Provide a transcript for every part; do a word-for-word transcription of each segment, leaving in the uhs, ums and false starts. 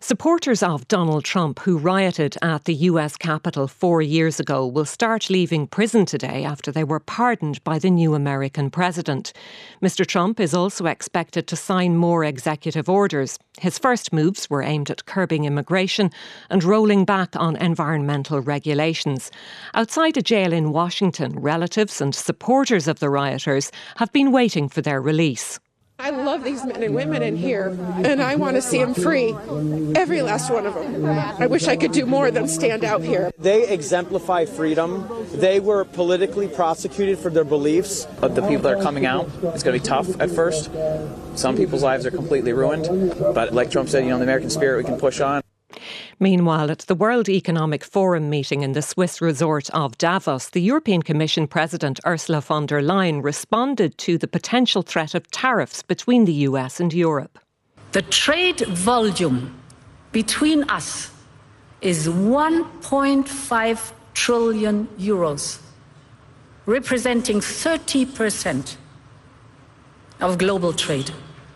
Supporters of Donald Trump who rioted at the U S Capitol four years ago will start leaving prison today after they were pardoned by the new American president. Mister Trump is also expected to sign more executive orders. His first moves were aimed at curbing immigration and rolling back on environmental regulations. Outside a jail in Washington, relatives and supporters of the rioters have been waiting for their release. I love these men and women in here, and I want to see them free, every last one of them. I wish I could do more than stand out here. They exemplify freedom. They were politically prosecuted for their beliefs. But the people that are coming out, it's going to be tough at first. Some people's lives are completely ruined. But like Trump said, you know, in the American spirit, we can push on. Meanwhile, at the World Economic Forum meeting in the Swiss resort of Davos, the European Commission President Ursula von der Leyen responded to the potential threat of tariffs between the U S and Europe. The trade volume between us is one point five trillion euros, representing thirty percent of global trade.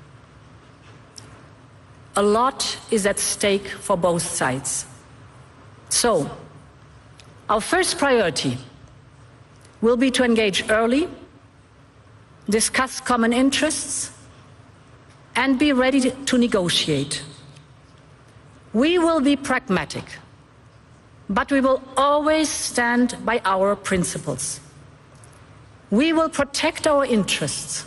A lot is at stake for both sides. So, our first priority will be to engage early, discuss common interests, and be ready to negotiate. We will be pragmatic, but we will always stand by our principles. We will protect our interests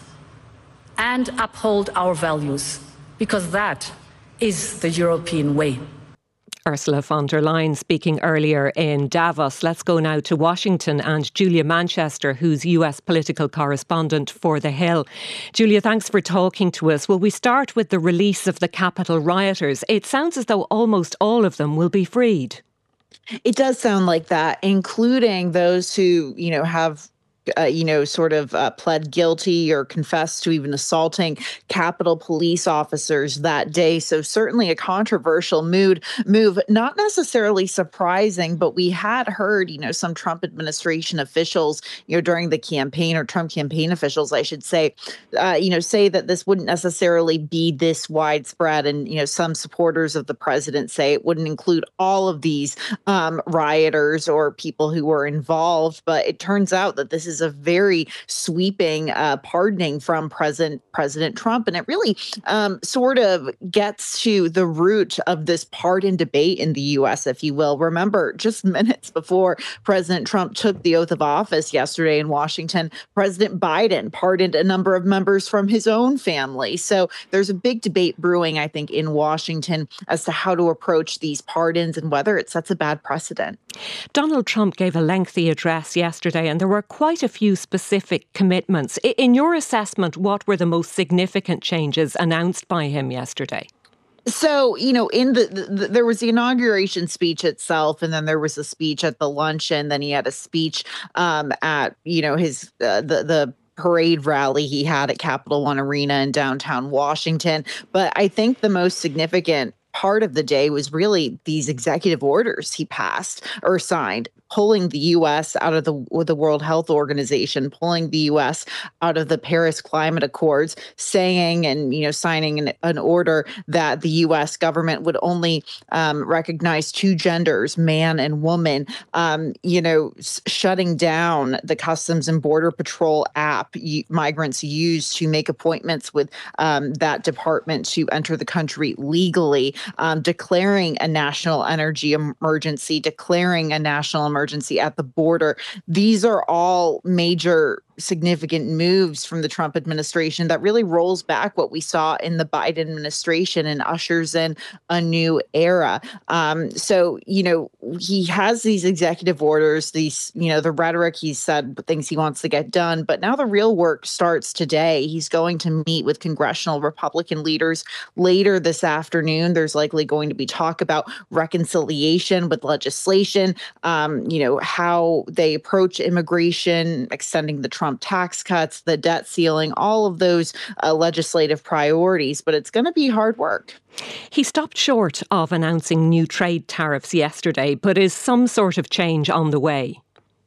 and uphold our values, because that is the European way. Ursula von der Leyen speaking earlier in Davos. Let's go now to Washington and Julia Manchester, who's U S political correspondent for The Hill. Julia, thanks for talking to us. Will we start with the release of the Capitol rioters? It sounds as though almost all of them will be freed. It does sound like that, including those who, you know, have Uh, you know, sort of uh, pled guilty or confessed to even assaulting Capitol police officers that day. So certainly a controversial mood move, not necessarily surprising, but we had heard, you know, some Trump administration officials, you know, during the campaign, or Trump campaign officials, I should say, uh, you know, say that this wouldn't necessarily be this widespread. And, you know, some supporters of the president say it wouldn't include all of these um, rioters or people who were involved. But it turns out that this is a very sweeping uh, pardoning from President President Trump. And it really um, sort of gets to the root of this pardon debate in the U S, if you will. Remember, just minutes before President Trump took the oath of office yesterday in Washington, President Biden pardoned a number of members from his own family. So there's a big debate brewing, I think, in Washington as to how to approach these pardons and whether it sets a bad precedent. Donald Trump gave a lengthy address yesterday, and there were quite a few specific commitments. In your assessment, what were the most significant changes announced by him yesterday? So, you know, in the, the there was the inauguration speech itself, and then there was a speech at the luncheon. Then he had a speech um, at, you know, his uh, the the. parade rally he had at Capital One Arena in downtown Washington. But I think the most significant part of the day was really these executive orders he passed or signed, pulling the U S out of the, the World Health Organization, pulling the U S out of the Paris Climate Accords, saying and, you know, signing an, an order that the U S government would only um, recognize two genders, man and woman, um, you know, s- shutting down the Customs and Border Patrol app y- migrants use to make appointments with um, that department to enter the country legally, um, declaring a national energy emergency, declaring a national emergency at the border. These are all major significant moves from the Trump administration that really rolls back what we saw in the Biden administration and ushers in a new era. Um, so, you know, he has these executive orders, these, you know, the rhetoric he said, things he wants to get done. But now the real work starts today. He's going to meet with congressional Republican leaders later this afternoon. There's likely going to be talk about reconciliation with legislation, um, you know, how they approach immigration, extending the Trump tax cuts, the debt ceiling, all of those uh, legislative priorities. But it's going to be hard work. He stopped short of announcing new trade tariffs yesterday, but is some sort of change on the way?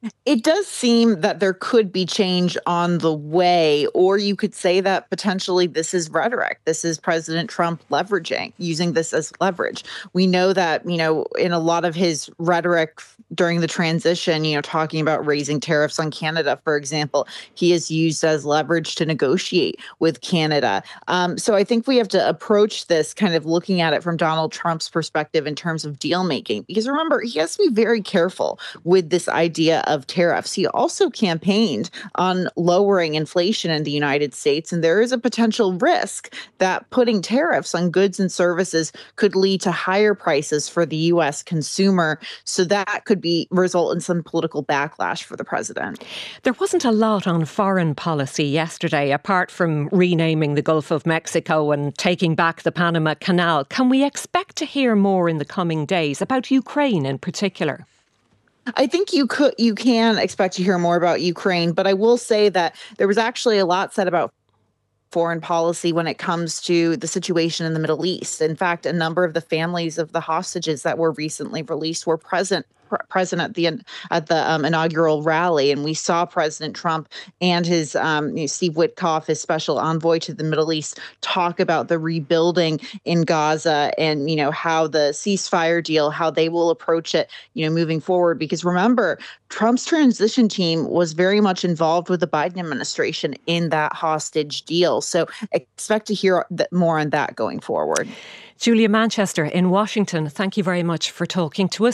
It does seem that there could be change on the way, or you could say that potentially this is rhetoric. This is President Trump leveraging, using this as leverage. We know that, you know, in a lot of his rhetoric during the transition, you know, talking about raising tariffs on Canada, for example, he is used as leverage to negotiate with Canada. Um, so I think we have to approach this kind of looking at it from Donald Trump's perspective in terms of deal making, because remember, he has to be very careful with this idea of of tariffs. He also campaigned on lowering inflation in the United States, and there is a potential risk that putting tariffs on goods and services could lead to higher prices for the U S consumer. So that could be result in some political backlash for the president. There wasn't a lot on foreign policy yesterday, apart from renaming the Gulf of Mexico and taking back the Panama Canal. Can we expect to hear more in the coming days about Ukraine in particular? I think you could, you can expect to hear more about Ukraine, but I will say that there was actually a lot said about foreign policy when it comes to the situation in the Middle East. In fact, a number of the families of the hostages that were recently released were present present at the at the um, inaugural rally, and we saw President Trump and his um, you know, Steve Witkoff, his special envoy to the Middle East, talk about the rebuilding in Gaza and you know how the ceasefire deal, how they will approach it, you know, moving forward. Because remember, Trump's transition team was very much involved with the Biden administration in that hostage deal. So expect to hear more on that going forward. Julia Manchester in Washington, thank you very much for talking to us.